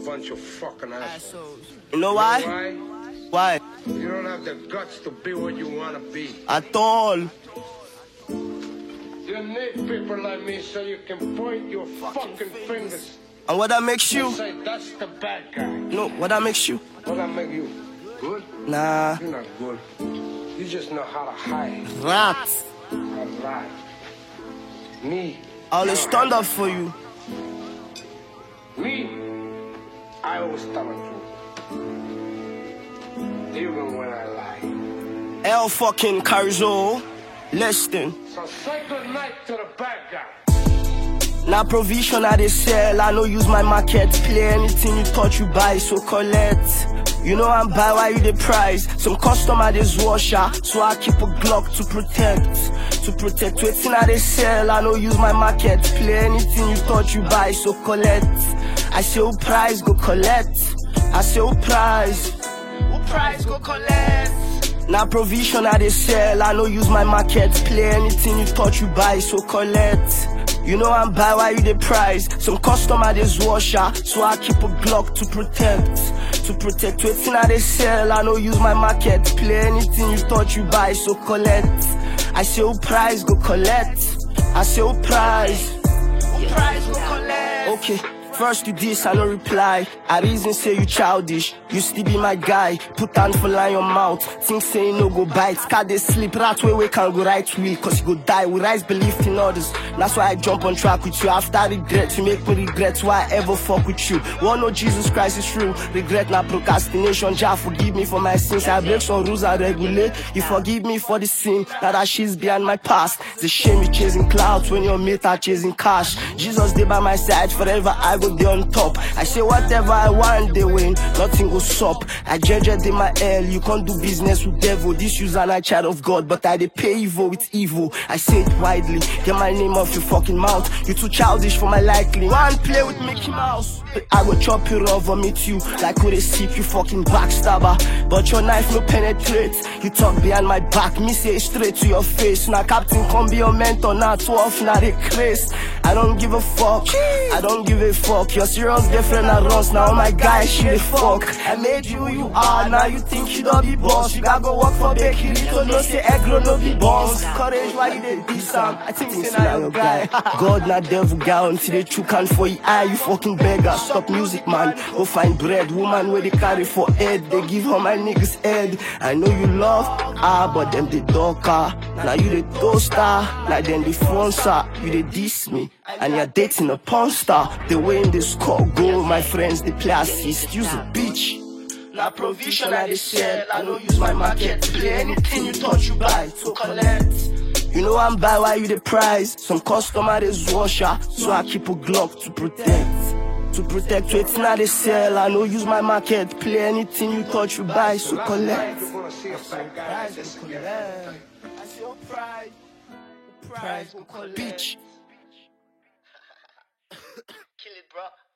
bunch of fucking assholes. You know why? Why? You don't have the guts to be what you want to be. At all. You need people like me so you can point your fucking fingers. And what that makes you? Say that's the bad guy. No, what that makes you? What that make you? Good? Nah. You're not good. You just know how to hide. Rats. A lie. Me. I always stand up for you. Me. I always tell the truth. Even when I lie. L fucking Carzo. Listen. So say good night to the bad guy. Now provision I they sell, I no use my market. Play anything you thought you buy, so collect. You know I'm buy why you the price. Some customer they washer, so I keep a Glock to protect. To protect waiting I they sell, I no use my market. Play anything you thought you buy, so collect. I say who price go collect. I say who price go collect. Now provision I they sell, I no use my market. Play anything you thought you buy, so collect. You know I'm buy why you the price. Some customer they washer, so I keep a Glock to protect. To protect waiting I they sell, I no use my market. Play anything you thought you buy, so collect. I say who price go collect. I say who price go collect. Okay. First you diss, I no reply. I reason say you childish. You still be my guy. Put hand for line your mouth. Think say you no go bite. Cat they sleep. Rat way can go right wheel. Cause you go die. We rise belief in others. That's why I jump on track with you. After regret, you make me regret why I ever fuck with you. One know Jesus Christ is true. Regret not procrastination. Jah forgive me for my sins. I break some rules and regulate. You forgive me for the sin. Now that shit's behind my past. It's a shame you chasing clouds when your mate are chasing cash. Jesus stay by my side forever. I go they on top. I say whatever I want, they win. Nothing goes up. I judge in my hell. You can't do business with devil. This user and I child of God, but I they pay evil with evil. I say it widely. Get my name off your fucking mouth. You too childish for my likely. One play with Mickey Mouse. I go chop you raw, vomit you like who they seek you fucking backstabber. But your knife no penetrate. You talk behind my back, me say straight to your face. Now captain come be your mentor, not 12, not a craze. I don't give a fuck. I don't give a fuck. Your serious girlfriend I runs now my guy she the fuck. I made you who you are, now you think you don't be boss. You gotta go work for bakery to no say egg no be boss. Courage why you did this I think say now your guy. God not devil guy until they choke hand for your eye. You fucking beggar. Stop music man. Go find bread. Woman where they carry for head. They give her my niggas head. I know you love but them the darker. Now you the toaster. Now then the sponsor. You they diss me. And you're dating a porn star. The way in this score go, my friends, they play assist. Use a bitch. Now provision I they sell. I don't use my market. Play anything you thought you buy, so collect. You know I'm buy why you the price. Some customer is washer, so I keep a Glock to protect. To protect waiting I they sell. I don't use my market. Play anything you thought you buy, so collect. Price, bitch. Kill it, bro.